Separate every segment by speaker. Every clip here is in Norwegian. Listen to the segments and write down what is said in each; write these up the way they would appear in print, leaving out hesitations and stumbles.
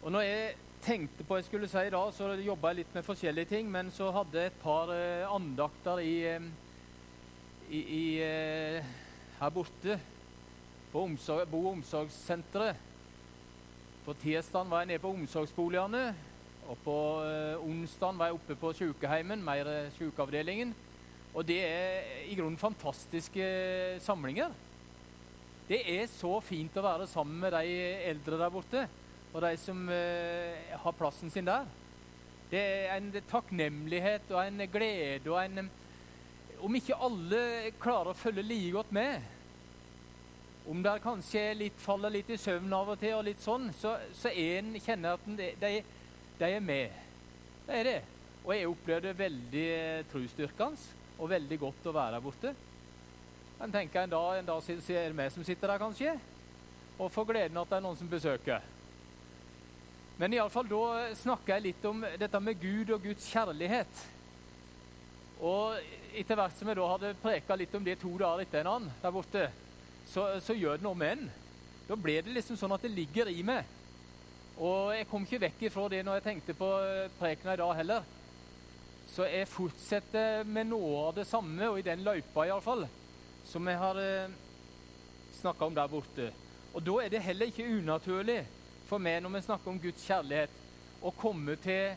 Speaker 1: Og når jeg tenkte på hva jeg skulle si da, så jobbet jeg litt med forskjellige ting, men så hadde jeg et par andakter her borte på bo- og omsorgssenteret. På tirsdagen var jeg nede på omsorgsboligene, og på onsdagen var jeg oppe på sykeheimen, mer sykeavdelingen. Og det i grunnen fantastiske samlinger. Det så fint å være sammen med de eldre der borte, og de som har plassen sin der. Det en takknemlighet og en glede, og en, om ikke alle klarer å følge like godt med, om der kanskje faller litt i søvn av og til, og litt sånn, så en kjenner at de med. Det det. Og jeg opplevde veldig trosstyrkende, og veldig godt å være der borte. Jeg tenker en dag er det meg som sitter der kanskje, og får gleden at det noen som besøker. Men i alle fall da snakker jeg litt om dette med Gud og Guds kjærlighet. Og etter hvert som jeg da hadde preket litt om det 2 dager etter en annen der borte, så gjør det noe med en. Da ble det liksom sånn at det ligger i meg. Og jeg kom ikke vekk ifra det når jeg tenkte på prekene i dag heller. Så jeg fortsetter med noe av det samme, og i den løypa i alle fall, som jeg har snakket om der borte. Og da det heller ikke unaturlig for meg når vi snakker om Guds kjærlighet, å komme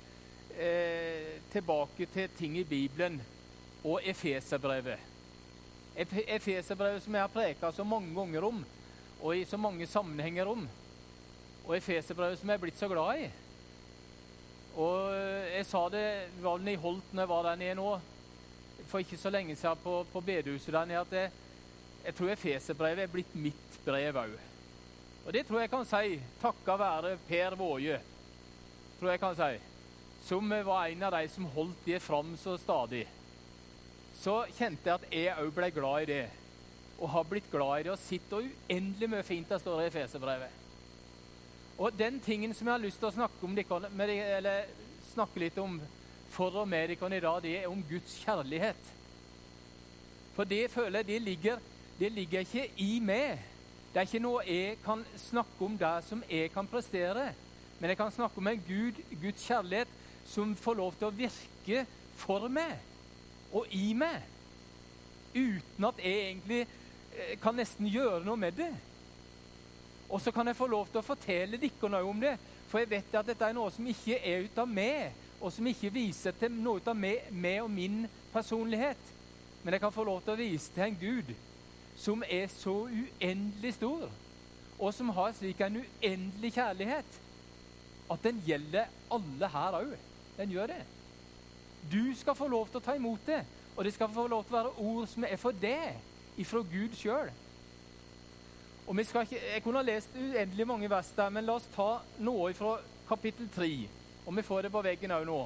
Speaker 1: tilbake til ting i Bibelen og Efeserbrevet. Efeserbrevet som jeg har preket så mange ganger om, og i så mange sammenhenger om. Og Efeserbrevet som jeg blitt så glad i. Og jeg sa det, var vel i Holt når jeg var der nede nå, for ikke så lenge siden på bedehuset der nede, at jeg tror Efeserbrevet blitt mitt brev også. Og det tror jeg kan si, takket være Per Våje, tror jeg kan si, som var en av de som holdt det fram så stadig. Så kjente jeg at jeg også ble glad i det, og har blitt glad i det, og sitter uendelig mye fint der står i Efeserbrevet. Og den tingen som jeg har lyst til å snakke om, eller snakke litt om for og med dere i dag, det om Guds kjærlighet. For det føler jeg, det ligger ikke i meg. Det ikke noe jeg kan snakke om der som jeg kan prestere, men jeg kan snakke om en Guds kjærlighet som får lov til å virke for meg og i meg, uten at jeg egentlig kan nesten gjøre noe med det. Og så kan jeg få lov til å fortelle dere noe om det, for jeg vet at dette noe som ikke ut av meg, og som ikke viser til noe av meg og min personlighet. Men jeg kan få lov til å vise til en Gud som så uendelig stor, og som har slik en uendelig kjærlighet, at den gjelder alle her også. Den gjør det. Du skal få lov til å ta imot det, og det skal få lov til å være ord som for deg, ifra Gud selv. Og jeg kunne ha lest uendelig mange vers der, men la oss ta noe fra kapittel 3, og vi får det på veggen også nå.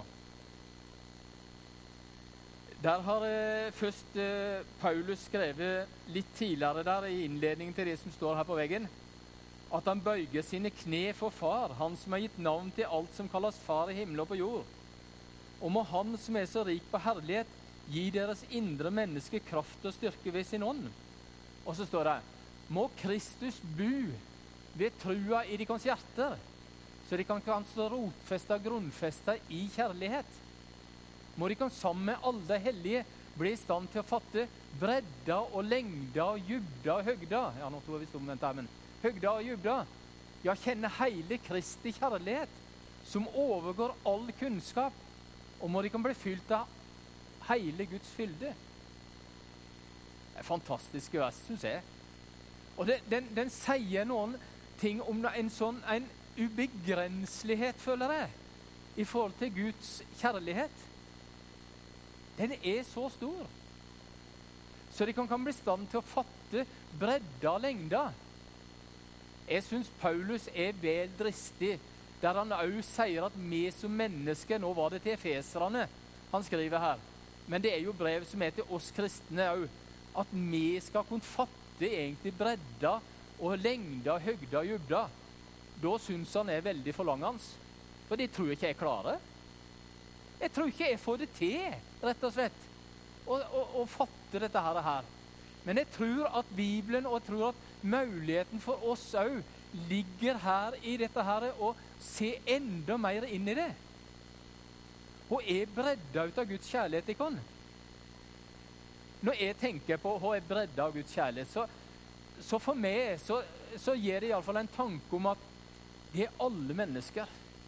Speaker 1: Der har først Paulus skrevet litt tidligere der i innledningen til det som står her på veggen, at han bøyger sine kne for far, han som har gitt navn til alt som kalles far i himmel og på jord. Og må han som så rik på herlighet, gi deres indre menneske kraft og styrke ved sin ånd. Og så står det, må Kristus bo ved trua i deres hjerter, så de kan stå rotfesta og grunnfesta i kjærlighet. Må de kan sammen med alle hellige bli i stand til å fatte bredda og lengda og dybda og høgda. Ja, nå tror jeg vi stod med den termen. Høgda og dybda. Ja, kjenne hele Kristi kjærlighet, som overgår all kunnskap, og må de kan bli fylt av hele Guds fylde. Det fantastiske vers, synes jeg. Og den sier noen ting om en ubegrenselighet, føler jeg, i forhold til Guds kjærlighet. Den så stor, så de kan bli i stand til å fatte bredda og lengda. Jeg synes Paulus vel dristig, der han også sier at vi som mennesker, nå var det til efeserne han skriver her, men det jo brev som til oss kristne også, at vi skal kunne fatte egentlig bredda og lengda, høgda og dybda. Da synes han veldig forlangende, for det tror jeg ikke jeg klarer. Jeg tror ikke jeg får det til, rett og slett, å fatte dette her. Men jeg tror at Bibelen, og jeg tror at muligheten for oss også, ligger her i dette her og se enda mer inn i det. Og bredda ut av Guds kjærlighet i kon. Når jeg tenker på hva bredda av Guds kjærlighet, så for meg så gir det i alle fall en tanke om at det alle mennesker.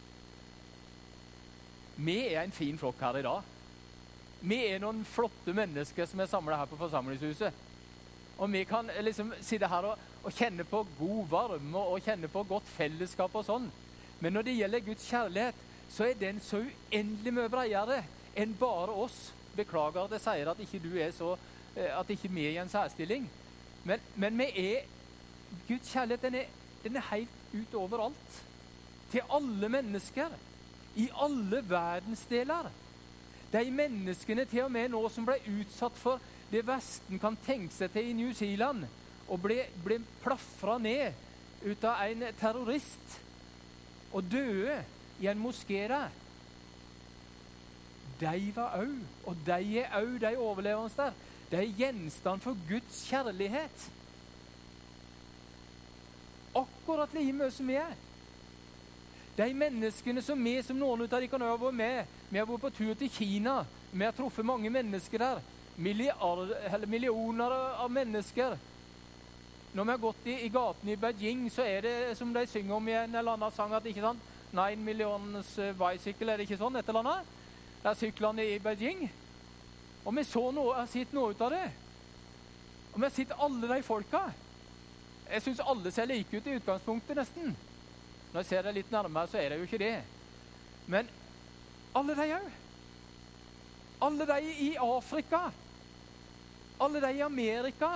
Speaker 1: Vi en fin flokk her i dag. Vi noen flotte mennesker som samlet her på forsamlingshuset. Og vi kan liksom sitte her og kjenne på god varme og kjenne på godt fellesskap og sånn. Men når det gjelder Guds kjærlighet, så den så uendelig mye bredere enn bare oss. Beklager at jeg sier at ikke du så, at ikke vi i en særstilling. Men vi Guds kjærlighet, den helt ut overalt. Til alle mennesker. I alle verdensdeler. De menneskene til og med nå som ble utsatt for det Vesten kan tenke seg til i New Zealand, og ble plaffret ned ut av en terrorist, og døde i en moské der. De var også, og de også, de overlevende der. De gjenstand for Guds kjærlighet. Akkurat like mye som vi De menneskene som vi, som noen av de kan ha vært med, vi har vært på tur til Kina, vi har truffet mange mennesker der, millioner av mennesker. Når vi har gått i gaten i Beijing, så det som de synger om i en eller annen sang, at ikke sant? 9 millions bicycle, det ikke sånn, et eller annet? Det syklene i Beijing. Og vi har sett noe ut av det. Og vi har sett alle de folka. Jeg synes alle ser like ut i utgangspunktet nesten. Når jeg ser det litt nærmere, så det jo ikke det. Men alle de også. Alle de i Afrika. Alle de i Amerika.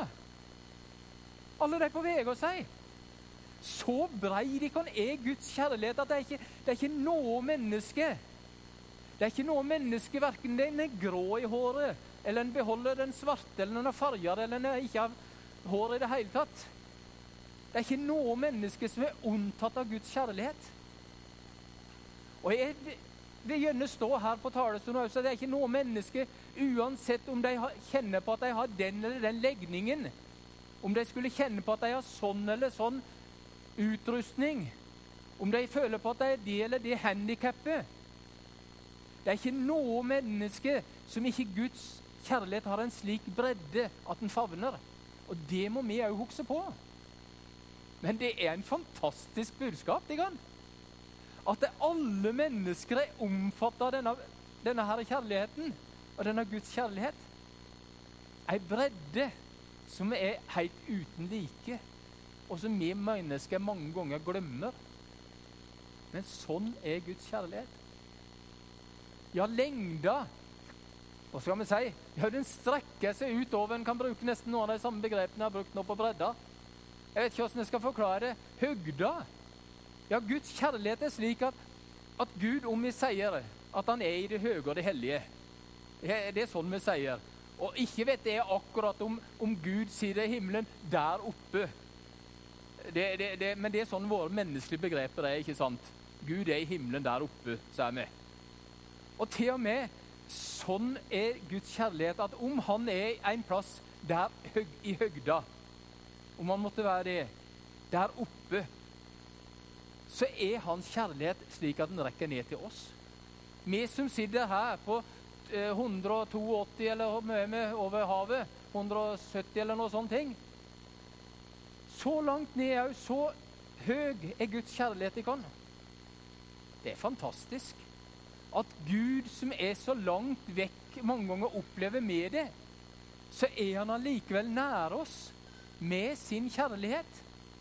Speaker 1: Alle de på vei å si. Så brei de kan Guds kjærlighet at det ikke noe menneske. Det ikke noe menneske, hverken den grå i håret, eller den beholder den svarte, eller den farger, eller den ikke har hår i det hele tatt. Det ikke noe menneske som unntatt av Guds kjærlighet. Og jeg vil gjerne stå her på talerstolen, så det ikke noe menneske, uansett om de kjenner på at de har den eller den legningen, om de skulle kjenne på at de har sånn eller sånn utrustning, om de føler på at de det eller det handikappet. Det ikke noe menneske som ikke Guds kjærlighet har en slik bredde at den favner. Og det må vi også huske på. Men det en fantastisk budskap, at alle mennesker omfattet av denne her kjærligheten, og denne Guds kjærlighet. En bredde som helt uten like, og som vi mennesker mange ganger glemmer. Men sånn Guds kjærlighet. Ja, lengda, hva skal vi si? Ja, den strekker seg utover, en kan bruke nesten noen av de samme begrepene jeg har brukt nå på bredda. Jeg vet ikke hvordan jeg skal forklare det. Høgda. Ja, Guds kjærlighet slik at Gud, om vi sier at han i det høye og det hellige, det sånn vi sier. Og ikke vet jeg akkurat om Gud sier det i himmelen der oppe. Men det sånn våre menneskelige begreper ikke sant? Gud i himmelen der oppe, sier vi. Og til og med sånn Guds kjærlighet, at om han en plass der i høgda, om han måtte være det, der oppe, så hans kjærlighet slik at den rekker ned til oss. Vi som sitter her på 182 eller med over havet, 170 eller noe sånt ting, så langt ned, så høy Guds kjærlighet i kan. Det fantastisk. At Gud som så langt vekk mange ganger opplever med det, så han allikevel nær oss med sin kjærlighet.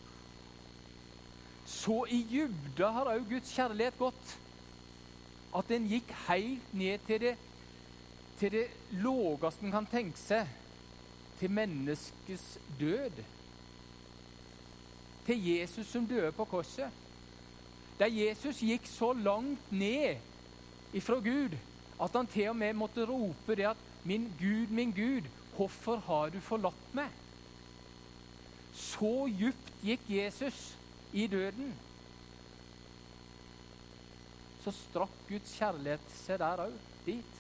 Speaker 1: Så i dybden har også Guds kjærlighet gått, at den gikk helt ned til det lågeste en kan tenke seg, til menneskets død. Til Jesus som døde på korset. Der Jesus gikk så langt ned ifra Gud, at han til og med måtte rope det at min Gud, hvorfor har du forlatt meg? Så djupt gikk Jesus i døden. Så strakk Guds kjærlighet seg der også, dit.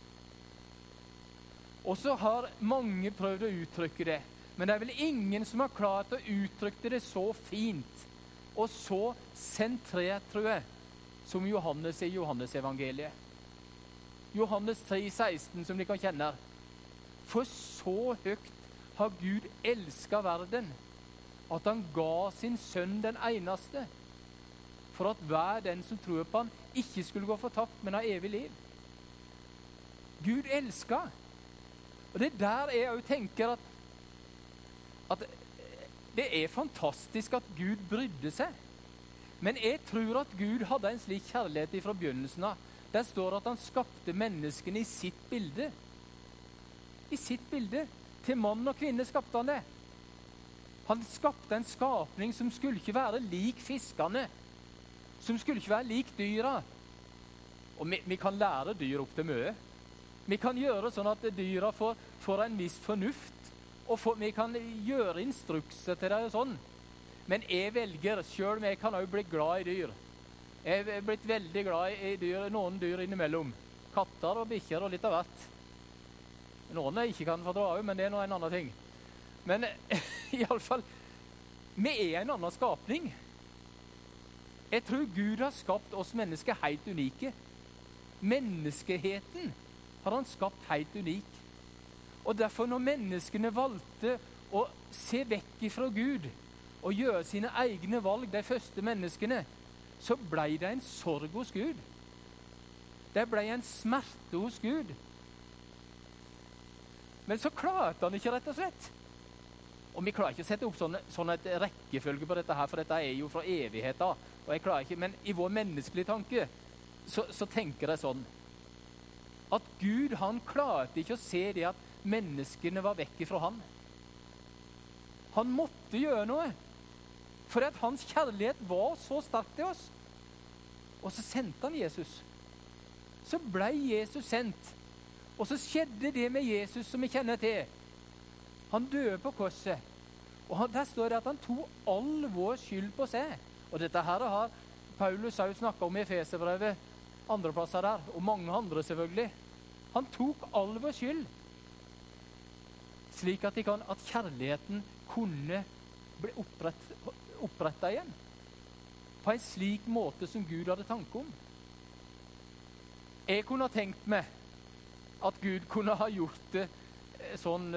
Speaker 1: Og så har mange prøvd å uttrykke det, men det vel ingen som har klart å uttrykke det så fint og så sentrert, tror jeg, som Johannes i Johannes-evangeliet. Johannes 3,16, som de kan kjenne. For så høyt har Gud elsket verden, at han ga sin sønn den eneste, for at hver den som tror på han, ikke skulle gå fortapt, men ha evig liv. Gud elsker. Og det der jeg også tenker at det er fantastisk at Gud brydde seg. Men jeg tror at Gud hadde en slik kjærlighet fra begynnelsen av. Der står at han skapte menneskene i sitt bilde. I sitt bilde. Til mann og kvinne skapte han det. Han skapte en skapning som skulle ikke være lik fiskene. Som skulle ikke være lik dyra. Og vi kan lære dyr opp til mye. Vi kan gjøre sånn at dyra får en viss fornuft. Og vi kan gjøre instrukser til det og sånn. Men jeg velger, selv om jeg kan også bli glad i dyr. Jeg er blitt veldig glad i dyr, noen dyr innimellom. Katter og bikkjer og litt av hvert. Noen jeg ikke kan fordra også, men det er noe en annen ting. Men i alle fall, vi er en annen skapning. Jeg tror Gud har skapt oss mennesker helt unike. Menneskeheten har han skapt helt unik. Og derfor når menneskene valgte å se vekk ifra Gud og gjøre sine egne valg, de første menneskene, så ble det en sorg hos Gud. Det ble en smerte hos Gud. Men så klarte han ikke, rett og slett. Og vi klarer ikke å sette opp sånn et rekkefølge på dette her, for dette er jo fra evigheten. Og jeg klarer ikke, men i vår menneskelige tanke, så tenker jeg sånn, at Gud, han klarte ikke å se det at menneskene var vekk fra han. Han måtte gjøre noe, for at hans kjærlighet var så sterk til oss. Og så sendte han Jesus. Så ble Jesus sendt. Og så skjedde det med Jesus som vi kjenner til. Han døde på korset. Og der står det at han tok all vår skyld på seg. Og dette her har Paulus har jo snakket om i Efeserbrevet, andre plasser der, og mange andre selvfølgelig. Han tok all vår skyld, slik at kjærligheten kunne bli opprettet igjen. På en slik måte som Gud hadde tanke om. Jeg kunne ha tenkt meg at Gud kunne ha gjort det sånn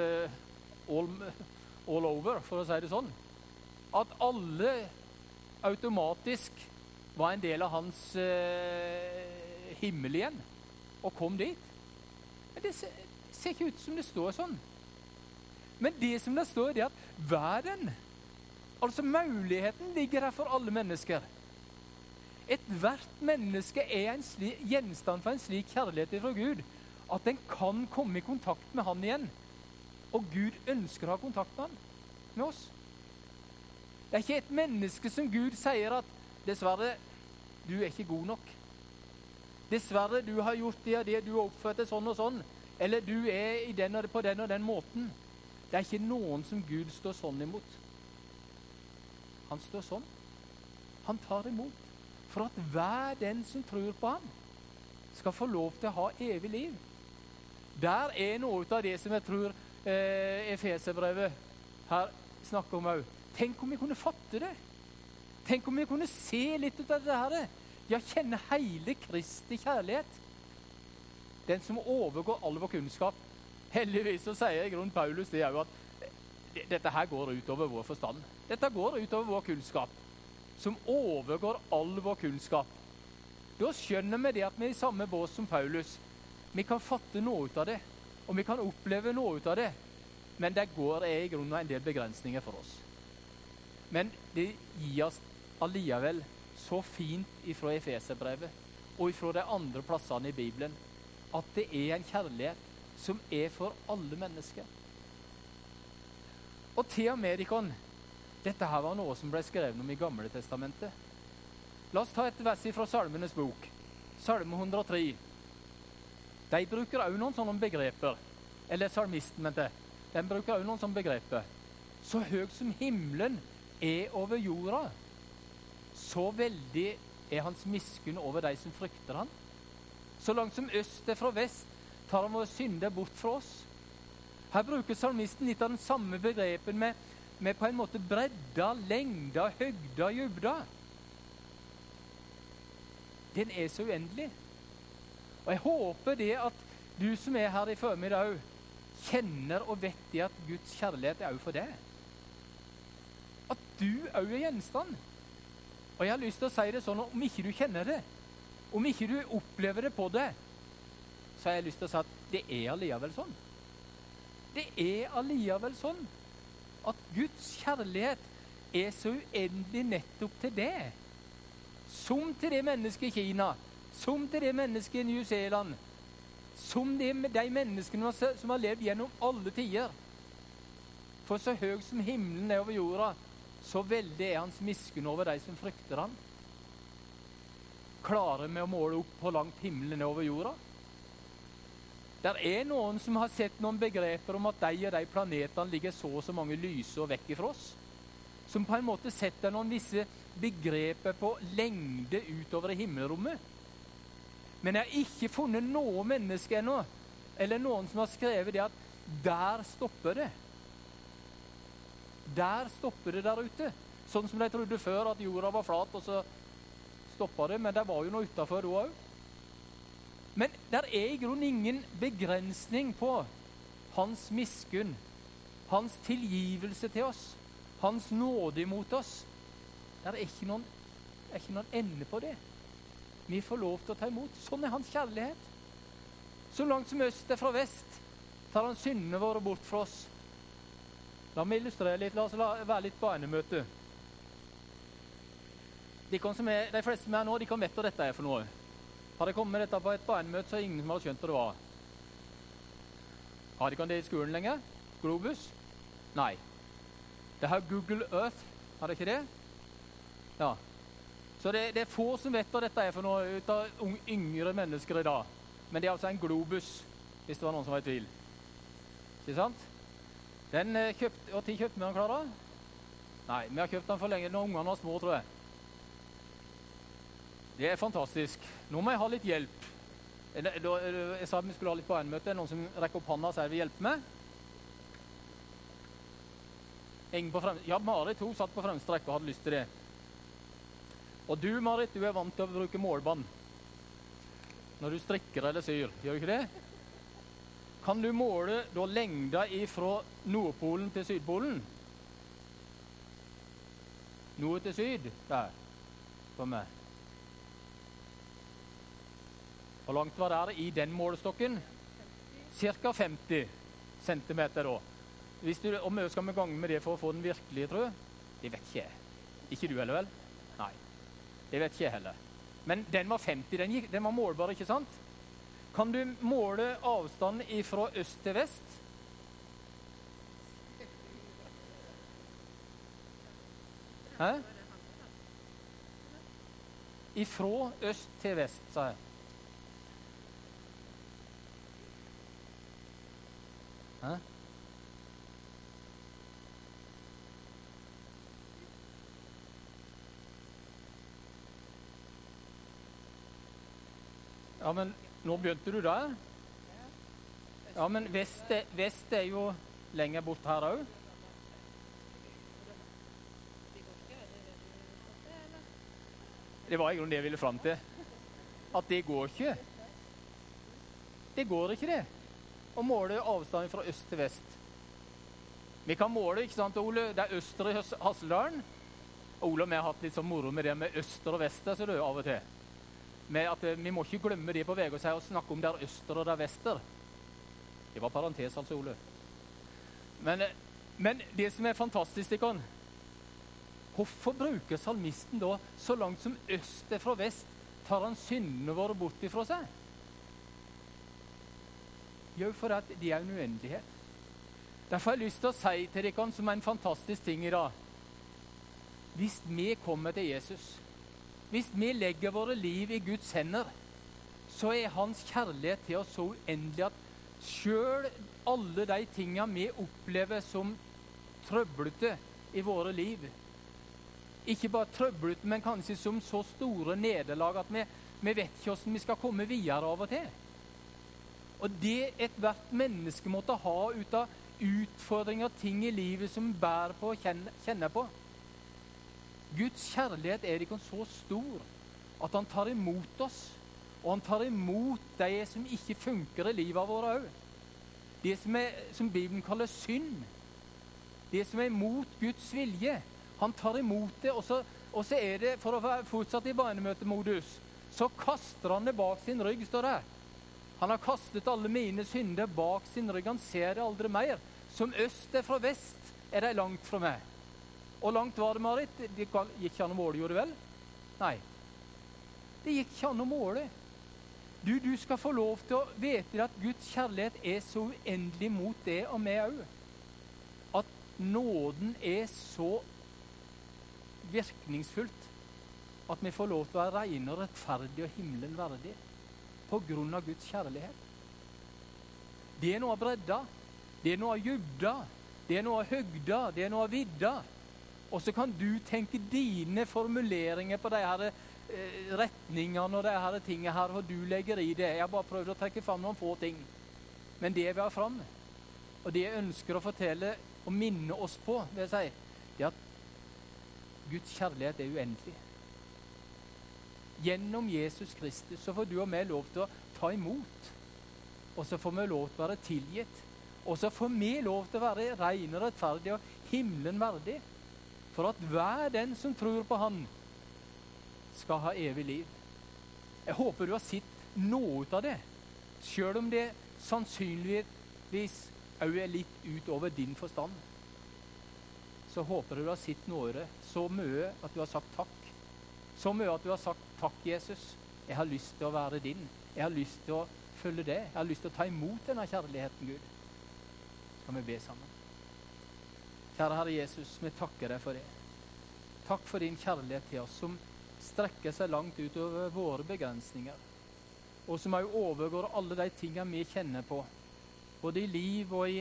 Speaker 1: all over, for å si det sånn. At alle automatisk var en del av hans himmel igjen, og kom dit. Men det ser ikke ut som det står sånn. Men det som det står, det er at verden, altså muligheten, ligger her for alle mennesker. Et hvert menneske er en gjenstand for en slik kjærlighet fra Gud, at den kan komme i kontakt med han igjen. Og Gud ønsker å ha kontakt med han, med oss. Det er ikke et menneske som Gud sier at, dessverre, du er ikke god nok. Dessverre, du har gjort det og det, du har oppført det sånn og sånn, eller du er i den og på den og den måten. Det er ikke noen som Gud står sånn imot. Han står sånn. Han tar imot. For at hver den som tror på ham, skal få lov til å ha evig liv. Der er noe av det som jeg tror Efeserbrevet her snakker om også. Tenk om vi kunne fatte det. Tenk om vi kunne se litt ut av det her. Ja, kjenne hele Kristi kjærlighet. Den som overgår all vår kunnskap. Heldigvis så sier i grunn Paulus det er jo at dette her går utover vår forstand. Dette går utover vår kunnskap, som overgår all vår kunnskap. Da skjønner vi det at vi er i samme bås som Paulus. Vi kan fatte noe ut av det, og vi kan oppleve noe ut av det. Men det går i grunn en del begrensninger for oss. Men det gir oss allikevel så fint ifra Efeserbrevet og ifra de andre plassene i Bibelen, at det er en kjærlighet som er for alle mennesker. Og til Amerikan, dette her var noe som ble skrevet om i Gamle Testamentet. La oss ta et vers fra Salmenes bok, Salme 103. De bruker også noen sånne begreper, eller salmisten, mente jeg. De bruker også noen sånne begreper. Så høyt som himmelen er over jorda, så veldig er hans miskunn over de som frykter han. Så langt som øst er fra vest, tar han våre synder bort fra oss. Her bruker salmisten litt av den samme begrepen med med på en måte bredda, lengda, høgda, dybda. Den er så uendelig. Og jeg håper det at du som er her i formiddag kjenner og vet det at Guds kjærlighet er også for deg. At du også er gjenstand. Og jeg har lyst til å si det sånn, om ikke du kjenner det, om ikke du opplever det på det, så har jeg lyst til å si at det er alligevel sånn. Det er alligevel sånn at Guds kjærlighet er så uendelig nettopp til det. Som til det mennesket i Kina, som til det mennesket i New Zealand, som de menneskene som har levd gjennom alle tider. For så høy som himmelen er over jorda, så veldig er hans miskunn over de som frykter han. Klarer vi å måle opp hvor langt himmelen er over jorda? Der er noen som har sett noen begreper om at de og de planetene ligger så mange lysår vekk ifra oss, som på en måte setter noen visse begreper på lengde utover i himmelrommet. Men jeg har ikke funnet noe menneske ennå, eller noen som har skrevet det at der stopper det. Der stopper det der ute. Sånn som de trodde før, at jorda var flat, og så stoppet det, men det var jo noe utenfor da også. Men der er i grunnen ingen begrensning på hans miskunn, hans tilgivelse til oss, hans nåde imot oss. Der er ikke noen ende på det. Vi får lov til å ta imot. Sånn er hans kjærlighet. Så langt som øst er fra vest, tar han syndene våre bort fra oss. La meg illustrere litt, la oss være litt barnemøte. De fleste som er nå, de kan vite hva dette er for noe. Har det kommet dette på et barnemøte, så er ingen som har skjønt hva det var. Har de ikke det i skolen lenger? Globus? Nei. Det har Google Earth, har det ikke det? Ja. Så det er få som vet hva dette er for noe ut av yngre mennesker i dag. Men det er altså en globus, hvis det var noen som var i tvil. Ikke sant? Den og tid kjøpte vi den, Klara? Nei, vi har kjøpt den for lenge når ungene var små, tror jeg. Det er fantastisk. Nå må jeg ha litt hjelp. Jeg sa at vi skulle ha litt barnemøte. Noen som rekker opp hånda og sier vi hjelper meg? Ingen på ja, Marit, hun satt på fremste rekke og hadde lyst til det. Og du, Marit, du er vant til å bruke målbånd når du strikker eller syr. Gjør du ikke det? Kan du måle da lengda fra Nordpolen til Sydpolen? Nord til syd? Der. For meg. Hvor langt var det i den målestokken? Cirka 50 centimeter da. Om vi skal vi gange med det for å få den virkelige, tror jeg? Det vet ikke jeg. Ikke du heller, vel? Nei. Det vet ikke jeg heller. Men den var 50, den var målbar, ikke sant? Kan du måle avstanden fra øst til vest? Hæ? Ifra øst til vest, sa jeg. Hæ? Ja, men nå begynte du der. Ja, men vest er jo lenger bort her også. Det var i grunnen det jeg ville frem til. At det går ikke. Det går ikke det. Å måle avstanden fra øst til vest. Vi kan måle, ikke sant, Ole? Det er øster i Hasseldalen. Ole og jeg har hatt litt sånn moro med det med øster og vester, så det er jo av og til. Med at vi må ikke glemme det på vei og snakke om det er øster og det er vester. Det var parentes, altså, Ole. Men det som er fantastisk, Ikon, hvorfor bruker salmisten da så langt som øst er fra vest, tar han syndene våre bort ifra seg? Jo, for at det er en uendelighet. Derfor har jeg lyst til å si til dere som er en fantastisk ting i dag. Hvis vi kommer til Jesus, hvis vi legger våre liv i Guds hender, så er hans kjærlighet til oss så uendelig at selv alle de tingene vi opplever som trøblete i våre liv, ikke bare trøblete, men kanskje som så store nederlag at vi vet ikke hvordan vi skal komme videre av og til. Og det ethvert menneske måtte ha ut av utfordringer, ting i livet som bærer på og kjenner på. Guds kjærlighet er ikke så stor at han tar imot oss, og han tar imot det som ikke funker i livet vårt også. Det som Bibelen kaller synd, det som er imot Guds vilje, han tar imot det, og så er det, for å være fortsatt i bønnemøtemodus, så kaster han det bak sin rygg, står det. Han har kastet alle mine synder bak sin rygg, han ser det aldri mer. Som øst er fra vest, er det langt fra meg. Og langt var det, Marit? Det gikk ikke an å måle, gjorde det vel? Nei. Det gikk ikke an å måle. Du skal få lov til å vite at Guds kjærlighet er så uendelig mot det og meg også. At nåden er så virkningsfullt at vi får lov til å være rene og rettferdige og himmelen verdig på grunn av Guds kjærlighet. Det er noe av bredda, det er noe av dybda, det er noe av høgda, det er noe av vidda. Og så kan du tenke dine formuleringer på de her retningene og de her tingene her, og du legger i det. Jeg har bare prøvd å trekke fram noen få ting. Men det vi har fram, og det jeg ønsker å fortelle og minne oss på, det er at Guds kjærlighet er uendelig. Gjennom Jesus Kristus så får du og meg lov til å ta imot. Og så får vi lov til å være tilgitt. Og så får vi lov til å være ren og rettferdig og himmelen verdig. For at hver den som tror på han skal ha evig liv. Jeg håper du har sett noe av det. Selv om det sannsynligvis også er litt utover din forstand. Så håper du har sett noe av det. Så mye at du har sagt takk. Så mye at du har sagt takk, Jesus. Jeg har lyst til å være din. Jeg har lyst til å følge det. Jeg har lyst til å ta imot denne kjærligheten, Gud. Skal vi be sammen? Kjære Herre Jesus, vi takker deg for det. Takk for din kjærlighet til oss, som strekker seg langt utover våre begrensninger, og som også overgår alle de tingene vi kjenner på, både i liv og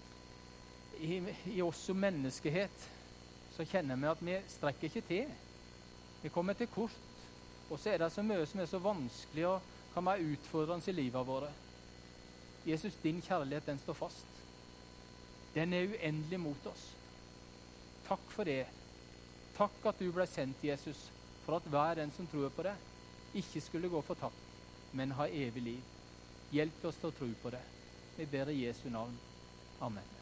Speaker 1: i oss som menneskehet. Så kjenner vi at vi strekker ikke til. Vi kommer til kort, og så er det så mye som er så vanskelig og kan være utfordrende i livet våre. Jesus, din kjærlighet, den står fast. Den er uendelig mot oss. Takk for det. Takk at du ble sendt, Jesus, for at hver den som tror på det, ikke skulle gå fortapt, men ha evig liv. Hjelp oss til å tro på det. Vi ber i Jesu navn. Amen.